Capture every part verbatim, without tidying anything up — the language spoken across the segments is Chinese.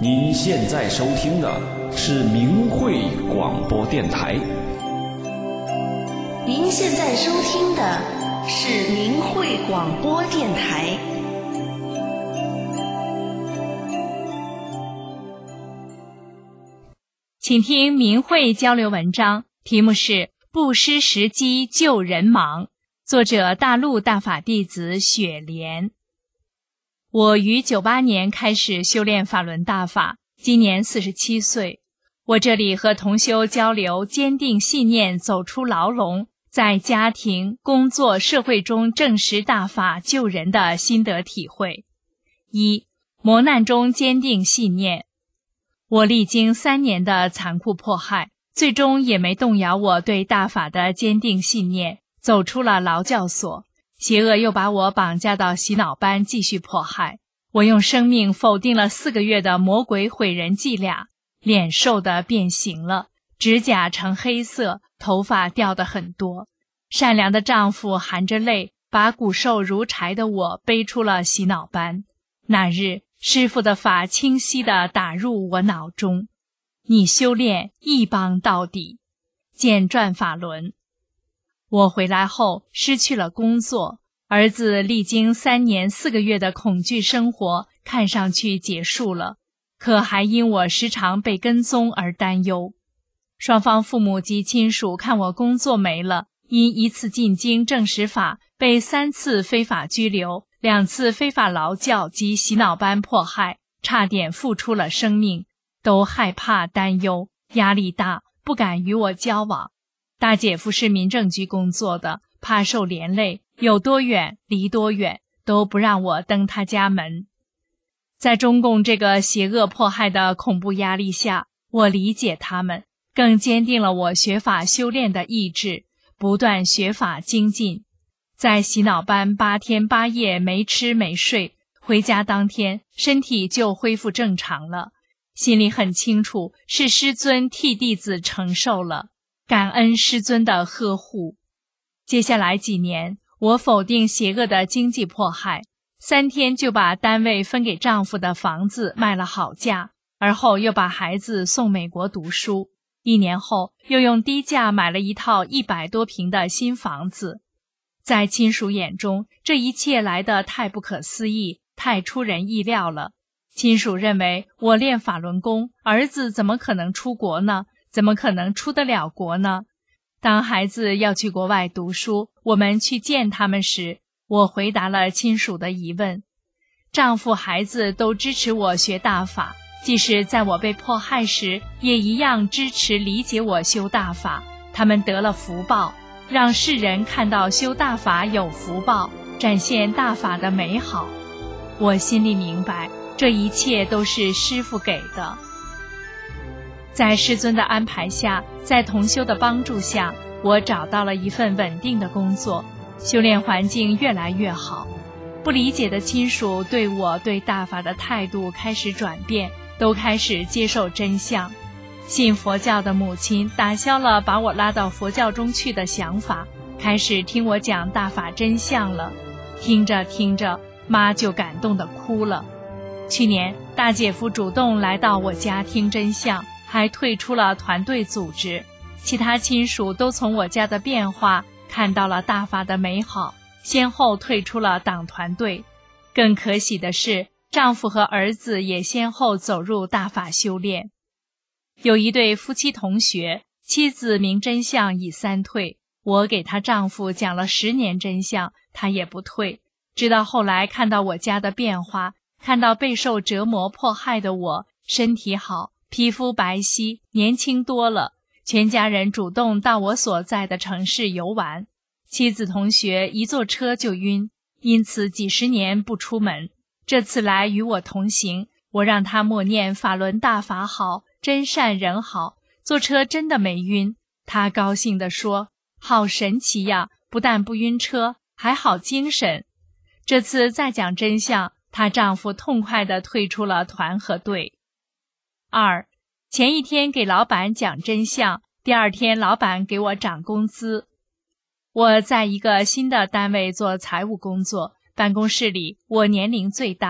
您现在收听的是明慧广播电台。 您现在收听的是明慧广播电台。 请听明慧交流文章，题目是不失时机救人忙，作者大陆大法弟子雪莲。我于九八年开始修炼法轮大法，今年四十七岁。我这里和同修交流坚定信念走出牢笼，在家庭、工作、社会中证实大法救人的心得体会。一、磨难中坚定信念。我历经三年的残酷迫害，最终也没动摇我对大法的坚定信念，走出了劳教所。邪恶又把我绑架到洗脑班继续迫害，我用生命否定了四个月的魔鬼毁人伎俩，脸瘦的变形了，指甲呈黑色，头发掉得很多。善良的丈夫含着泪，把骨瘦如柴的我背出了洗脑班。那日，师父的法清晰地打入我脑中，你修炼一帮到底，简转法轮。我回来后失去了工作，儿子历经三年四个月的恐惧生活看上去结束了，可还因我时常被跟踪而担忧。双方父母及亲属看我工作没了，因一次进京证实法被三次非法拘留，两次非法劳教及洗脑班迫害，差点付出了生命，都害怕担忧，压力大，不敢与我交往。大姐夫是民政局工作的，怕受连累，有多远离多远，都不让我登他家门。在中共这个邪恶迫害的恐怖压力下，我理解他们，更坚定了我学法修炼的意志，不断学法精进。在洗脑班八天八夜没吃没睡，回家当天身体就恢复正常了，心里很清楚是师尊替弟子承受了，感恩师尊的呵护。接下来几年，我否定邪恶的经济迫害，三天就把单位分给丈夫的房子卖了好价，而后又把孩子送美国读书，一年后又用低价买了一套一百多平的新房子。在亲属眼中，这一切来得太不可思议，太出人意料了。亲属认为我练法轮功，儿子怎么可能出国呢？怎么可能出得了国呢？当孩子要去国外读书，我们去见他们时，我回答了亲属的疑问。丈夫孩子都支持我学大法，即使在我被迫害时，也一样支持理解我修大法。他们得了福报，让世人看到修大法有福报，展现大法的美好。我心里明白，这一切都是师父给的。在师尊的安排下，在同修的帮助下，我找到了一份稳定的工作，修炼环境越来越好。不理解的亲属对我对大法的态度开始转变，都开始接受真相。信佛教的母亲打消了把我拉到佛教中去的想法，开始听我讲大法真相了。听着听着，妈就感动地哭了。去年大姐夫主动来到我家听真相，还退出了团队组织。其他亲属都从我家的变化看到了大法的美好，先后退出了党团队。更可喜的是，丈夫和儿子也先后走入大法修炼。有一对夫妻同学，妻子明真相已三退，我给她丈夫讲了十年真相，他也不退。直到后来看到我家的变化，看到备受折磨迫害的我身体好，皮肤白皙，年轻多了，全家人主动到我所在的城市游玩。妻子同学一坐车就晕，因此几十年不出门。这次来与我同行，我让他默念法轮大法好，真善人好，坐车真的没晕。他高兴地说，好神奇呀，不但不晕车，还好精神。这次再讲真相，她丈夫痛快地退出了团和队。二，前一天给老板讲真相，第二天老板给我涨工资。我在一个新的单位做财务工作，办公室里我年龄最大，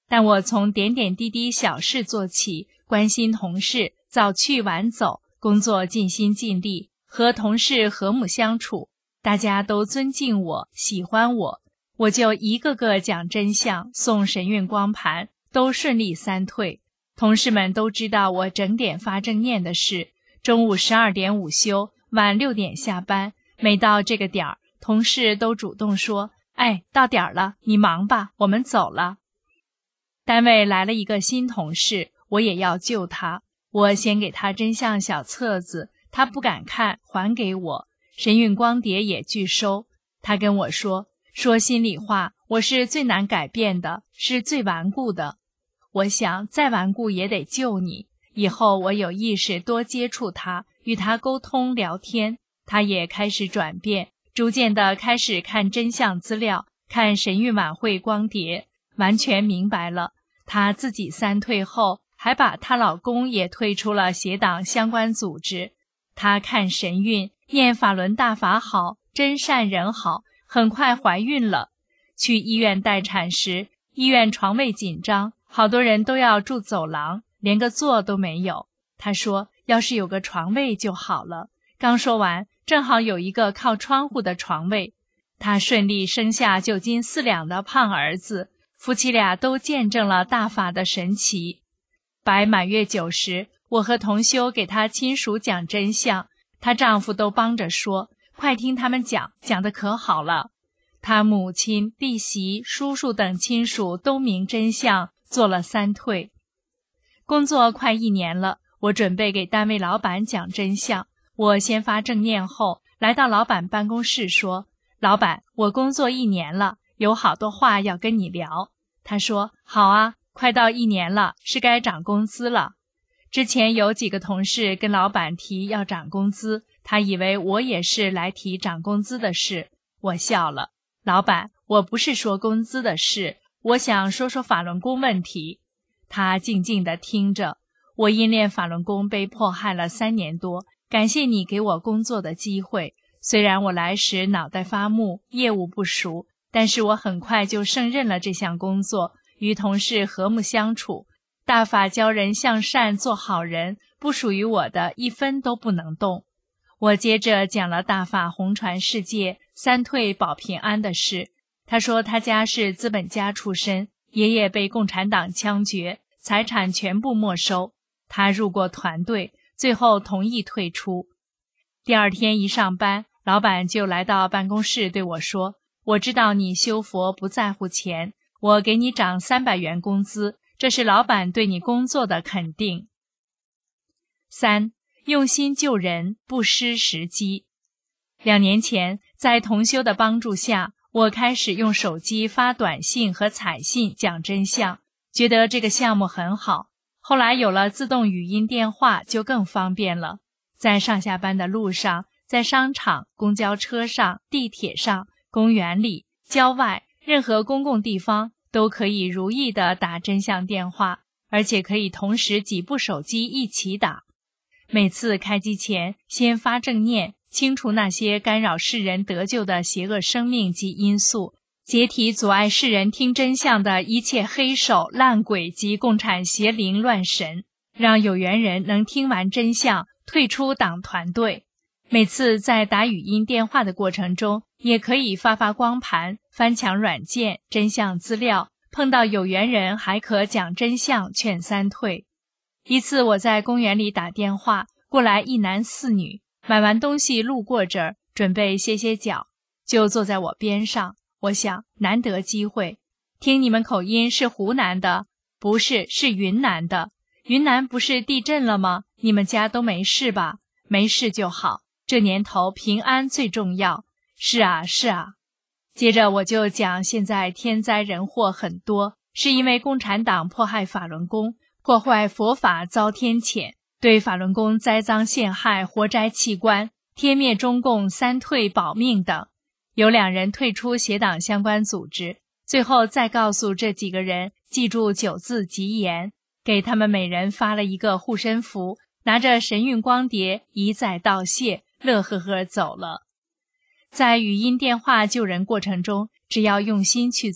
但我从点点滴滴小事做起，关心同事，早去晚走，工作尽心尽力，和同事和睦相处，大家都尊敬我，喜欢我，我就一个个讲真相，送神韵光盘，都顺利三退。同事们都知道我整点发正念的事，中午十二点午休，晚六点下班，每到这个点儿，同事都主动说，哎，到点儿了，你忙吧，我们走了。单位来了一个新同事，我也要救他，我先给他真相小册子，他不敢看，还给我，神韵光碟也拒收。他跟我说，说心里话，我是最难改变的，是最顽固的。我想再顽固也得救你，以后我有意识多接触他，与他沟通聊天，他也开始转变，逐渐的开始看真相资料，看神韵晚会光碟，完全明白了。她自己三退后，还把她老公也退出了邪党相关组织。她看神韵，念法轮大法好，真善人好，很快怀孕了。去医院待产时，医院床位紧张，好多人都要住走廊，连个座都没有。她说，要是有个床位就好了。刚说完，正好有一个靠窗户的床位。她顺利生下九斤四两的胖儿子，夫妻俩都见证了大法的神奇。摆满月酒时，我和同修给她亲属讲真相，她丈夫都帮着说，快听他们讲，讲得可好了。她母亲、弟媳、叔叔等亲属都明真相，做了三退。工作快一年了，我准备给单位老板讲真相。我先发正念后，来到老板办公室说，老板，我工作一年了，有好多话要跟你聊。他说，好啊，快到一年了，是该涨工资了。之前有几个同事跟老板提要涨工资，他以为我也是来提涨工资的事。我笑了，老板，我不是说工资的事，我想说说法轮功问题。他静静地听着，我因练法轮功被迫害了三年多，感谢你给我工作的机会。虽然我来时脑袋发木，业务不熟，但是我很快就胜任了这项工作，与同事和睦相处。大法教人向善做好人，不属于我的一分都不能动。我接着讲了大法红传世界三退保平安的事。他说他家是资本家出身，爷爷被共产党枪决，财产全部没收。他入过团队，最后同意退出。第二天一上班，老板就来到办公室对我说，我知道你修佛不在乎钱，我给你涨三百元工资，这是老板对你工作的肯定。三，用心救人，不失时机。两年前，在同修的帮助下，我开始用手机发短信和彩信讲真相，觉得这个项目很好。后来有了自动语音电话就更方便了，在上下班的路上，在商场、公交车上、地铁上、公园里、郊外，任何公共地方都可以如意地打真相电话，而且可以同时几部手机一起打。每次开机前，先发正念，清除那些干扰世人得救的邪恶生命及因素，解体阻碍世人听真相的一切黑手、烂鬼及共产邪灵乱神，让有缘人能听完真相，退出党团队。每次在打语音电话的过程中，也可以发发光盘，翻墙软件、真相资料，碰到有缘人还可讲真相，劝三退。一次我在公园里打电话，过来一男四女，买完东西路过这儿，准备歇歇脚，就坐在我边上。我想难得机会，听你们口音是湖南的？不是，是云南的。云南不是地震了吗？你们家都没事吧？没事就好，这年头平安最重要。是啊，是啊。接着我就讲，现在天灾人祸很多，是因为共产党迫害法轮功，破坏佛法遭天谴，对法轮功栽赃陷害，活摘器官，天灭中共，三退保命等。有两人退出邪党相关组织，最后再告诉这几个人记住九字吉言，给他们每人发了一个护身符，拿着神韵光碟一再道谢，乐呵呵走了。在语音电话救人过程中，只要用心去做，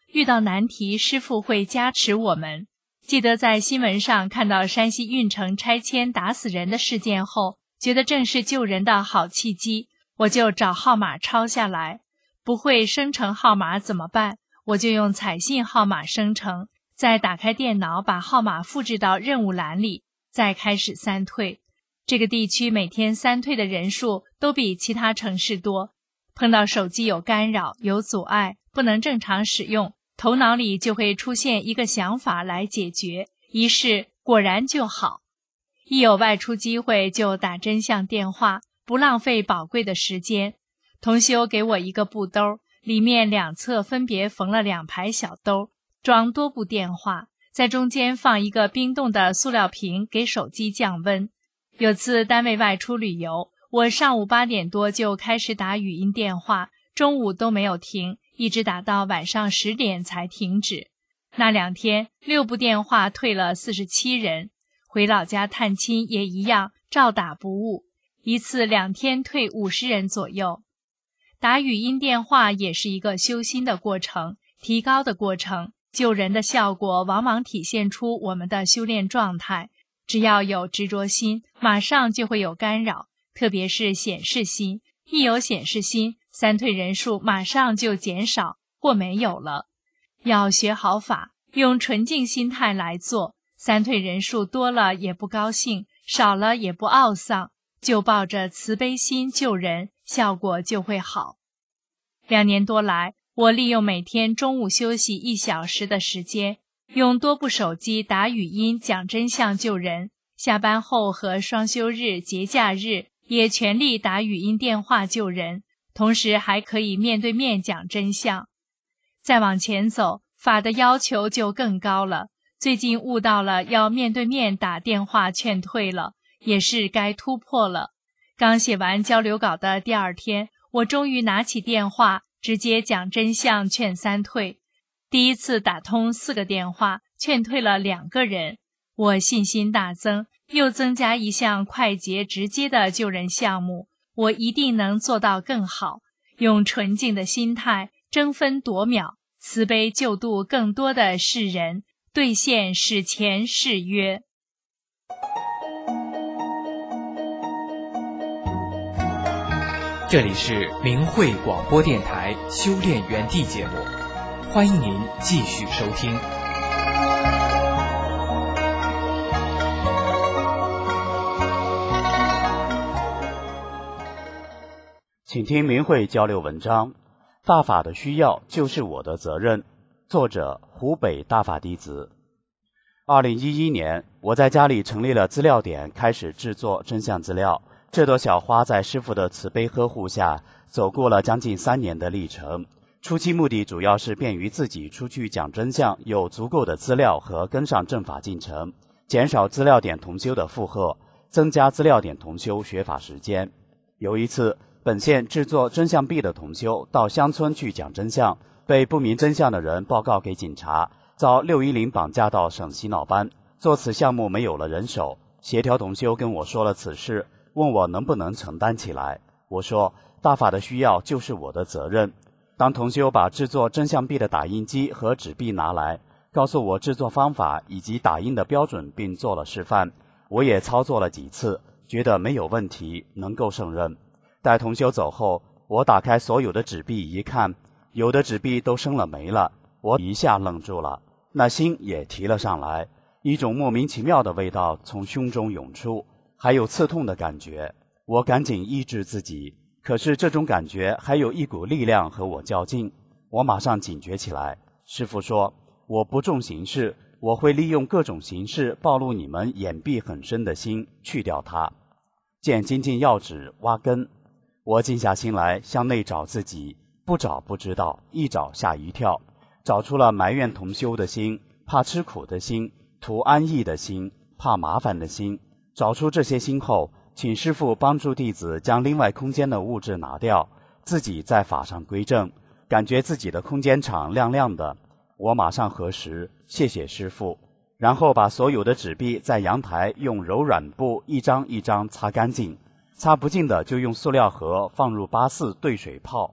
遇到难题，师父会加持我们。记得在新闻上看到山西运城拆迁打死人的事件后，觉得正是救人的好契机，我就找号码抄下来。不会生成号码怎么办？我就用彩信号码生成，再打开电脑把号码复制到任务栏里，再开始三退。这个地区每天三退的人数都比其他城市多。碰到手机有干扰、有阻碍，不能正常使用，头脑里就会出现一个想法来解决，一试果然就好。一有外出机会就打真相电话，不浪费宝贵的时间。同修给我一个布兜，里面两侧分别缝了两排小兜，装多部电话，在中间放一个冰冻的塑料瓶给手机降温。有次单位外出旅游，我上午八点多就开始打语音电话，中午都没有停，一直打到晚上十点才停止。那两天六部电话退了四十七人，回老家探亲也一样，照打不误，一次两天退五十人左右。打语音电话也是一个修心的过程，提高的过程，救人的效果往往体现出我们的修炼状态。只要有执着心，马上就会有干扰，特别是显示心，一有显示心，三退人数马上就减少或没有了。要学好法，用纯净心态来做，三退人数多了也不高兴，少了也不懊丧，就抱着慈悲心救人，效果就会好。两年多来，我利用每天中午休息一小时的时间，用多部手机打语音讲真相救人，下班后和双休日、节假日也全力打语音电话救人，同时还可以面对面讲真相。再往前走，法的要求就更高了，最近悟到了要面对面打电话劝退了，也是该突破了。刚写完交流稿的第二天，我终于拿起电话，直接讲真相劝三退。第一次打通四个电话，劝退了两个人，我信心大增，又增加一项快捷直接的救人项目，我一定能做到更好，用纯净的心态，争分夺秒，慈悲救度更多的世人，兑现史前誓约。 这里是明慧广播电台修炼园地节目，欢迎您继续收听。 请听明慧交流文章，大法的需要就是我的责任。作者湖北大法弟子。二零一一年，我在家里成立了资料点，开始制作真相资料。这朵小花在师父的慈悲呵护下，走过了将近三年的历程。初期目的主要是便于自己出去讲真相，有足够的资料和跟上正法进程，减少资料点同修的负荷，增加资料点同修学法时间。有一次，本县制作真相币的同修到乡村去讲真相，被不明真相的人报告给警察，遭六一零绑架到省洗脑班。做此项目没有了人手，协调同修跟我说了此事，问我能不能承担起来。我说大法的需要就是我的责任。当同修把制作真相币的打印机和纸币拿来，告诉我制作方法以及打印的标准，并做了示范，我也操作了几次，觉得没有问题，能够胜任。待同修走后，我打开所有的纸币一看，有的纸币都生了霉了，我一下愣住了，那心也提了上来，一种莫名其妙的味道从胸中涌出，还有刺痛的感觉。我赶紧抑制自己，可是这种感觉还有一股力量和我较劲，我马上警觉起来。师父说，我不重形式，我会利用各种形式暴露你们掩蔽很深的心，去掉它。见精进要旨，挖根。我静下心来，向内找自己，不找不知道，一找吓一跳，找出了埋怨同修的心，怕吃苦的心，图安逸的心，怕麻烦的心。找出这些心后，请师父帮助弟子将另外空间的物质拿掉，自己在法上归正，感觉自己的空间场亮亮的。我马上核实，谢谢师父，然后把所有的纸币在阳台用柔软布一张一张擦干净，擦不净的就用塑料盒放入八四兑水泡，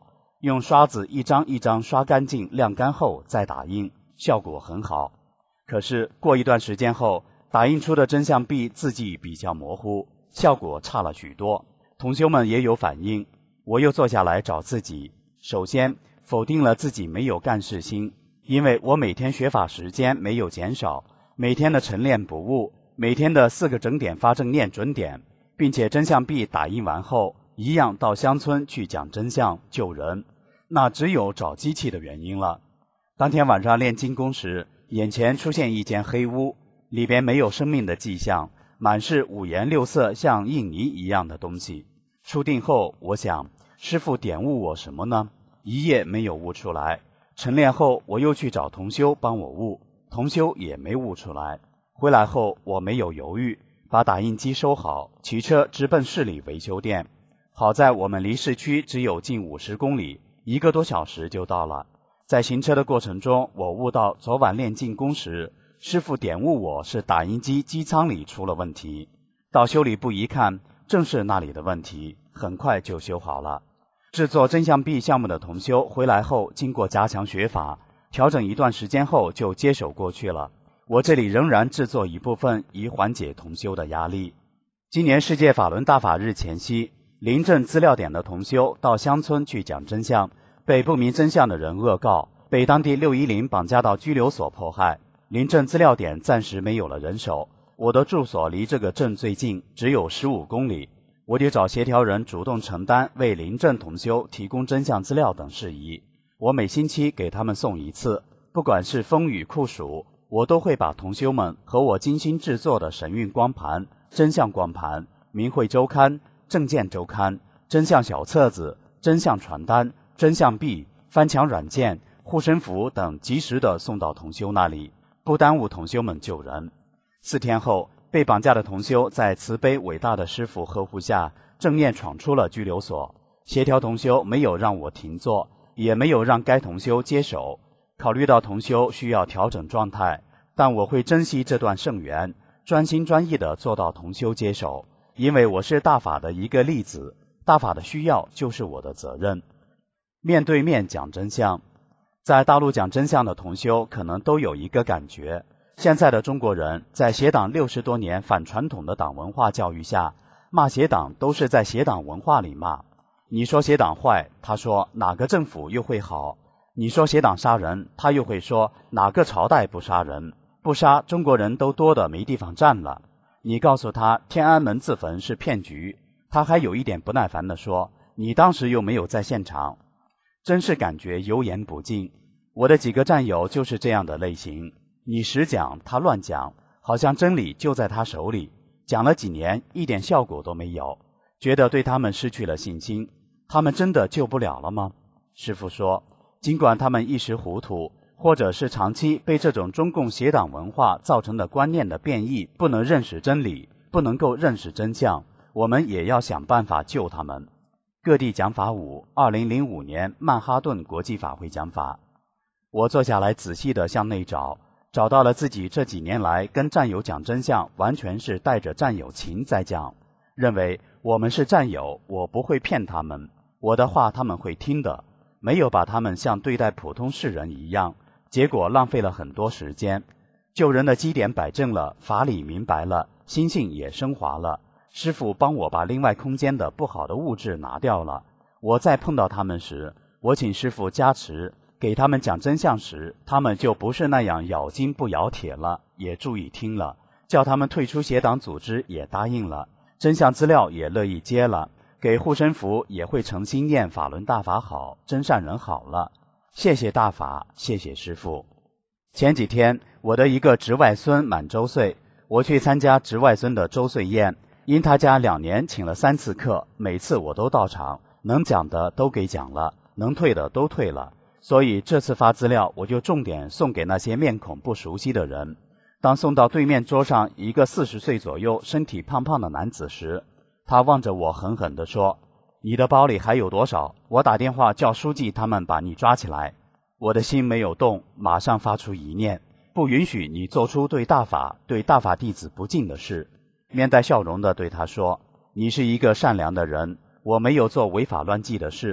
用刷子一张一张刷干净晾干后再打印，效果很好。可是过一段时间后，打印出的真相币字迹比较模糊，效果差了许多。同修们也有反应，我又坐下来找自己，首先否定了自己没有干事心，因为我每天学法时间没有减少，每天的晨练不误，每天的四个整点发正念准点，并且真相币打印完后一样到乡村去讲真相救人，那只有找机器的原因了。当天晚上练精功时，眼前出现一间黑屋，里边没有生命的迹象，满是五颜六色像印泥一样的东西。出定后，我想师父点悟我什么呢？一夜没有悟出来。晨练后我又去找同修帮我悟，同修也没悟出来。回来后我没有犹豫，把打印机收好，骑车直奔市里维修店。好在我们离市区只有近五十公里，一个多小时就到了。在行车的过程中，我悟到昨晚练静功时，师父点悟我是打印机机舱里出了问题。到修理部一看，正是那里的问题，很快就修好了。制作真相币项目的同修回来后，经过加强学法，调整一段时间后就接手过去了。我这里仍然制作一部分，以缓解同修的压力。今年世界法轮大法日前夕，临镇资料点的同修到乡村去讲真相，被不明真相的人恶告，被当地六一零绑架到拘留所迫害。临镇资料点暂时没有了人手，我的住所离这个镇最近，只有十五公里。我得找协调人主动承担为临镇同修提供真相资料等事宜。我每星期给他们送一次，不管是风雨酷暑，我都会把同修们和我精心制作的神韵光盘、真相光盘、明慧周刊、正见周刊、真相小册子、真相传单、真相币、翻墙软件、护身符等及时的送到同修那里，不耽误同修们救人。四天后，被绑架的同修在慈悲伟大的师父呵护下，正念闯出了拘留所。协调同修没有让我停坐，也没有让该同修接手。考虑到同修需要调整状态，但我会珍惜这段圣缘，专心专意地做到同修接手，因为我是大法的一个例子，大法的需要就是我的责任。面对面讲真相，在大陆讲真相的同修可能都有一个感觉，现在的中国人在邪党六十多年反传统的党文化教育下，骂邪党都是在邪党文化里骂。你说邪党坏，他说哪个政府又会好？你说邪党杀人，他又会说哪个朝代不杀人？不杀，中国人都多得没地方站了。你告诉他天安门自焚是骗局，他还有一点不耐烦地说，你当时又没有在现场。真是感觉油盐不进。我的几个战友就是这样的类型，你实讲，他乱讲，好像真理就在他手里，讲了几年一点效果都没有，觉得对他们失去了信心。他们真的救不了了吗？师父说，尽管他们一时糊涂，或者是长期被这种中共邪党文化造成的观念的变异，不能认识真理，不能够认识真相，我们也要想办法救他们。各地讲法五，二零零五年曼哈顿国际法会讲法。我坐下来仔细地向内找，找到了自己这几年来跟战友讲真相，完全是带着战友情在讲，认为我们是战友，我不会骗他们，我的话他们会听的，没有把他们像对待普通世人一样，结果浪费了很多时间。救人的基点摆正了，法理明白了，心性也升华了。师父帮我把另外空间的不好的物质拿掉了。我再碰到他们时，我请师父加持，给他们讲真相时，他们就不是那样咬金不咬铁了，也注意听了，叫他们退出邪党组织也答应了，真相资料也乐意接了，给护身符也会诚心念法轮大法好，真善人好了。谢谢大法，谢谢师父。前几天我的一个侄外孙满周岁，我去参加侄外孙的周岁宴，因他家两年请了三次课，每次我都到场，能讲的都给讲了，能退的都退了，所以这次发资料我就重点送给那些面孔不熟悉的人。当送到对面桌上一个四十岁左右身体胖胖的男子时，他望着我狠狠地说，你的包里还有多少？我打电话叫书记他们把你抓起来。我的心没有动，马上发出一念，不允许你做出对大法对大法弟子不敬的事。面带笑容地对他说，你是一个善良的人，我没有做违法乱纪的事，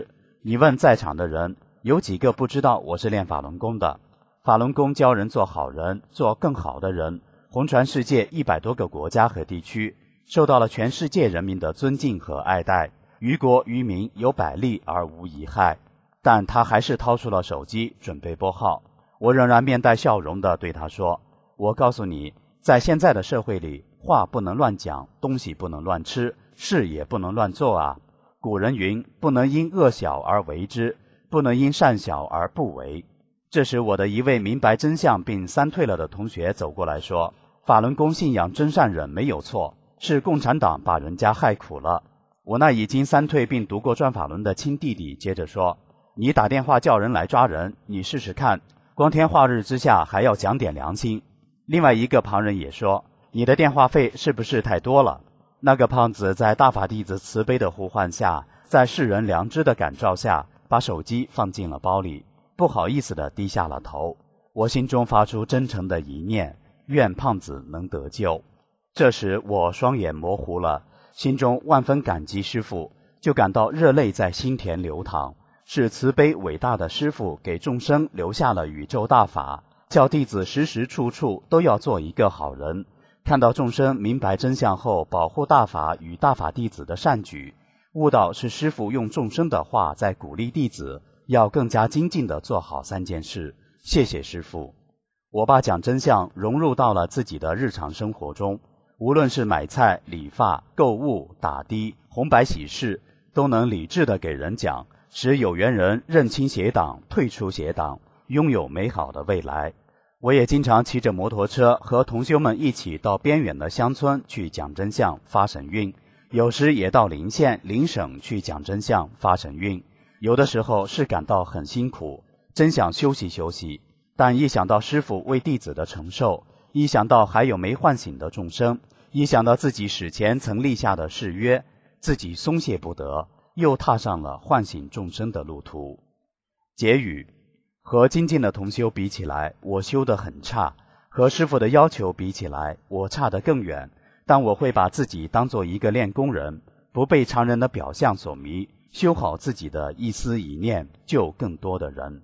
你问在场的人，有几个不知道我是练法轮功的？法轮功教人做好人，做更好的人，红传世界一百多个国家和地区，受到了全世界人民的尊敬和爱戴，于国于民有百利而无一害。但他还是掏出了手机准备拨号，我仍然面带笑容地对他说，我告诉你，在现在的社会里，话不能乱讲，东西不能乱吃，事也不能乱做啊。古人云，不能因恶小而为之，不能因善小而不为。这时我的一位明白真相并三退了的同学走过来说，法轮功信仰真善忍没有错，是共产党把人家害苦了。我那已经三退并读过转法轮的亲弟弟接着说，你打电话叫人来抓人，你试试看，光天化日之下还要讲点良心。另外一个旁人也说，你的电话费是不是太多了？那个胖子在大法弟子慈悲的呼唤下，在世人良知的感召下，把手机放进了包里，不好意思地低下了头。我心中发出真诚的一念，愿胖子能得救。这时我双眼模糊了，心中万分感激师父，就感到热泪在心田流淌。是慈悲伟大的师父给众生留下了宇宙大法，叫弟子时时处处都要做一个好人。看到众生明白真相后，保护大法与大法弟子的善举，悟道是师父用众生的话在鼓励弟子要更加精进地做好三件事。谢谢师父。我把讲真相融入到了自己的日常生活中，无论是买菜、理发、购物、打的、红白喜事，都能理智地给人讲，使有缘人认清邪党，退出邪党，拥有美好的未来。我也经常骑着摩托车和同修们一起到边远的乡村去讲真相发神韵，有时也到邻县邻省去讲真相发神韵。有的时候是感到很辛苦，真想休息休息，但一想到师父为弟子的承受，一想到还有没唤醒的众生，一想到自己史前曾立下的誓约，自己松懈不得，又踏上了唤醒众生的路途。结语，和精进的同修比起来，我修得很差，和师父的要求比起来，我差得更远，但我会把自己当作一个练功人，不被常人的表象所迷，修好自己的一思一念，救更多的人。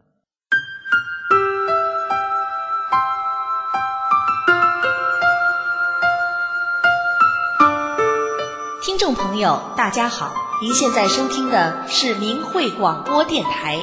听众朋友大家好，您现在收听的是明慧广播电台。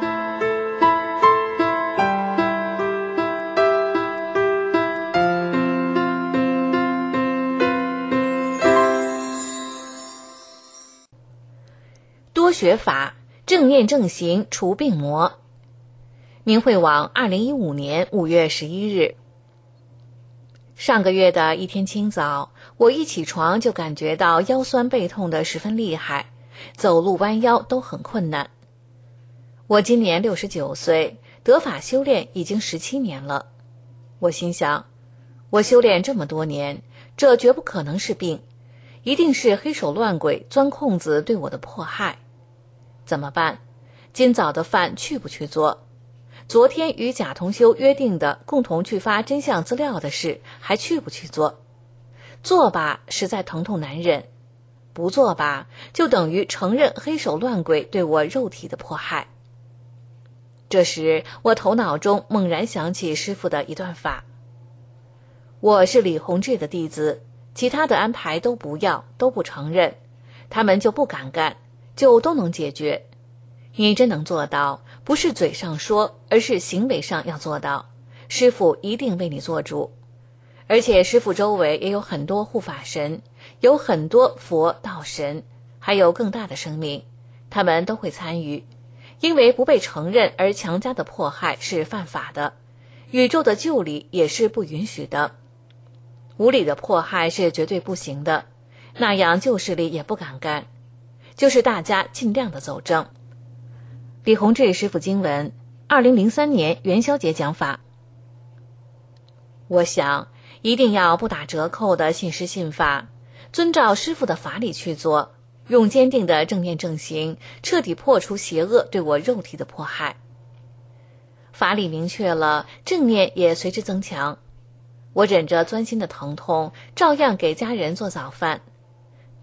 多学法，正念正行除病魔。明慧网二零一五年五月十一日。上个月的一天清早，我一起床就感觉到腰酸背痛的十分厉害，走路弯腰都很困难。我今年六十九岁，得法修炼已经十七年了。我心想，我修炼这么多年，这绝不可能是病，一定是黑手乱鬼钻空子对我的迫害。怎么办？今早的饭去不去做？昨天与贾同修约定的共同去发真相资料的事，还去不去做？做吧，实在疼痛难忍；不做吧，就等于承认黑手乱鬼对我肉体的迫害。这时，我头脑中猛然想起师父的一段法：我是李洪志的弟子，其他的安排都不要，都不承认，他们就不敢干，就都能解决。你真能做到，不是嘴上说，而是行为上要做到，师父一定为你做主。而且师父周围也有很多护法神，有很多佛道神，还有更大的生命，他们都会参与。因为不被承认而强加的迫害是犯法的，宇宙的救理也是不允许的。无理的迫害是绝对不行的，那样旧势力也不敢干，就是大家尽量的走正。李洪志师父经文，二零零三年元宵节讲法。我想一定要不打折扣的信师信法，遵照师父的法理去做，用坚定的正念正行，彻底破除邪恶对我肉体的迫害。法理明确了，正念也随之增强。我忍着钻心的疼痛，照样给家人做早饭。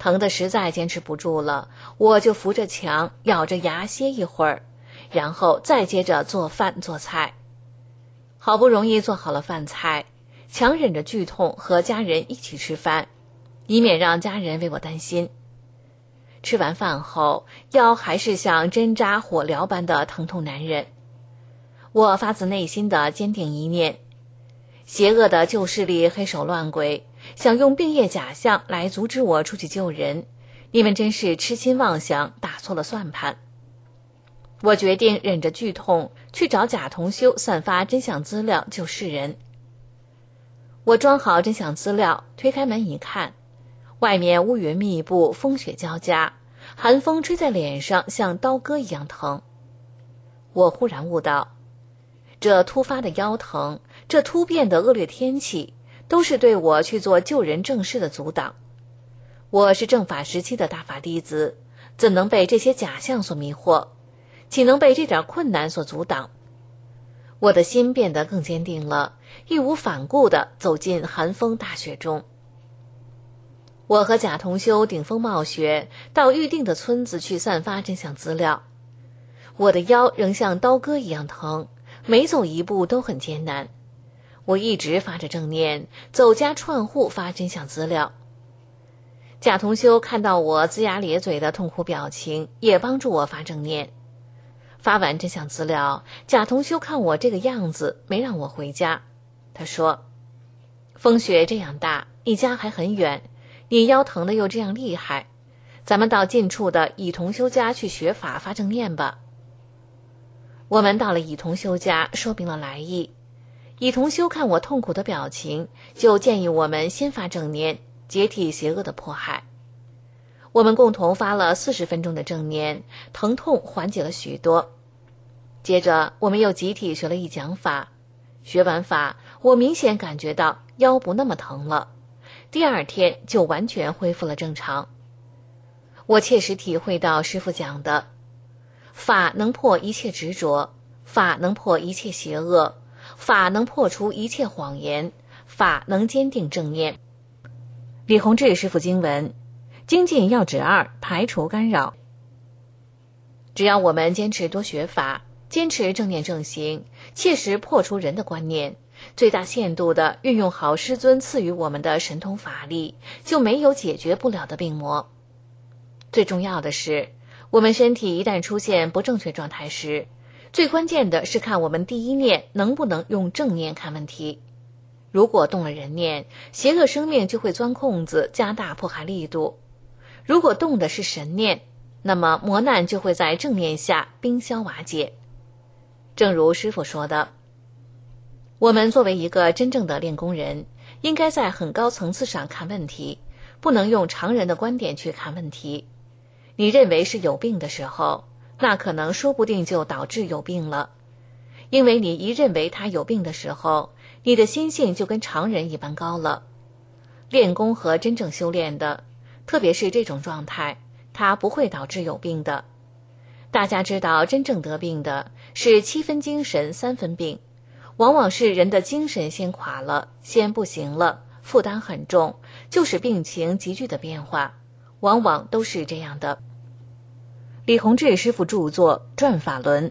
疼得实在坚持不住了，我就扶着墙，咬着牙歇一会儿，然后再接着做饭做菜。好不容易做好了饭菜，强忍着剧痛和家人一起吃饭，以免让家人为我担心。吃完饭后，腰还是像针扎火燎般的疼痛难忍。我发自内心的坚定一念，邪恶的旧势力黑手乱鬼想用病业假象来阻止我出去救人，你们真是痴心妄想，打错了算盘。我决定忍着剧痛去找贾同修散发真相资料救世人。我装好真相资料，推开门一看，外面乌云密布，风雪交加，寒风吹在脸上像刀割一样疼。我忽然悟到，这突发的腰疼，这突变的恶劣天气，都是对我去做救人正事的阻挡。我是正法时期的大法弟子，怎能被这些假象所迷惑？岂能被这点困难所阻挡？我的心变得更坚定了，义无反顾地走进寒风大雪中。我和贾同修顶风冒雪，到预定的村子去散发真相资料。我的腰仍像刀割一样疼，每走一步都很艰难。我一直发着正念，走家串户发真相资料。贾同修看到我龇牙咧嘴的痛苦表情，也帮助我发正念。发完真相资料，贾同修看我这个样子，没让我回家。他说，风雪这样大，你家还很远，你腰疼的又这样厉害，咱们到近处的乙同修家去学法发正念吧。我们到了乙同修家，说明了来意。乙同修看我痛苦的表情，就建议我们先发正念，解体邪恶的迫害。我们共同发了四十分钟的正念，疼痛缓解了许多。接着我们又集体学了一讲法，学完法，我明显感觉到腰不那么疼了，第二天就完全恢复了正常。我切实体会到师父讲的，法能破一切执着，法能破一切邪恶，法能破除一切谎言，法能坚定正念。李洪志师父经文，精进要旨二，排除干扰。只要我们坚持多学法，坚持正念正行，切实破除人的观念，最大限度地运用好师尊赐予我们的神通法力，就没有解决不了的病魔。最重要的是，我们身体一旦出现不正确状态时，最关键的是看我们第一念能不能用正念看问题。如果动了人念，邪恶生命就会钻空子，加大迫害力度；如果动的是神念，那么磨难就会在正念下冰消瓦解。正如师父说的，我们作为一个真正的练功人，应该在很高层次上看问题，不能用常人的观点去看问题。你认为是有病的时候，那可能说不定就导致有病了。因为你一认为他有病的时候，你的心性就跟常人一般高了。练功和真正修炼的，特别是这种状态，它不会导致有病的。大家知道，真正得病的是七分精神三分病，往往是人的精神先垮了，先不行了，负担很重，就使病情急剧的变化，往往都是这样的。李洪志师父著作《转法轮》。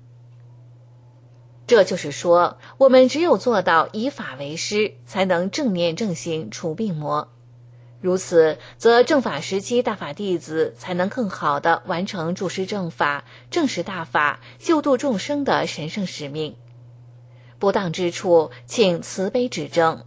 这就是说，我们只有做到以法为师，才能正念正行除病魔。如此，则正法时期大法弟子才能更好地完成助师正法、正实大法、救度众生的神圣使命。不当之处，请慈悲指正。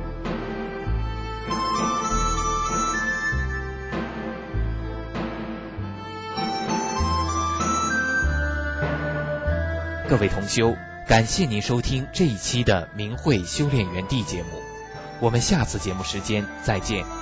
各位同修，感谢您收听这一期的明慧修炼园地节目，我们下次节目时间再见。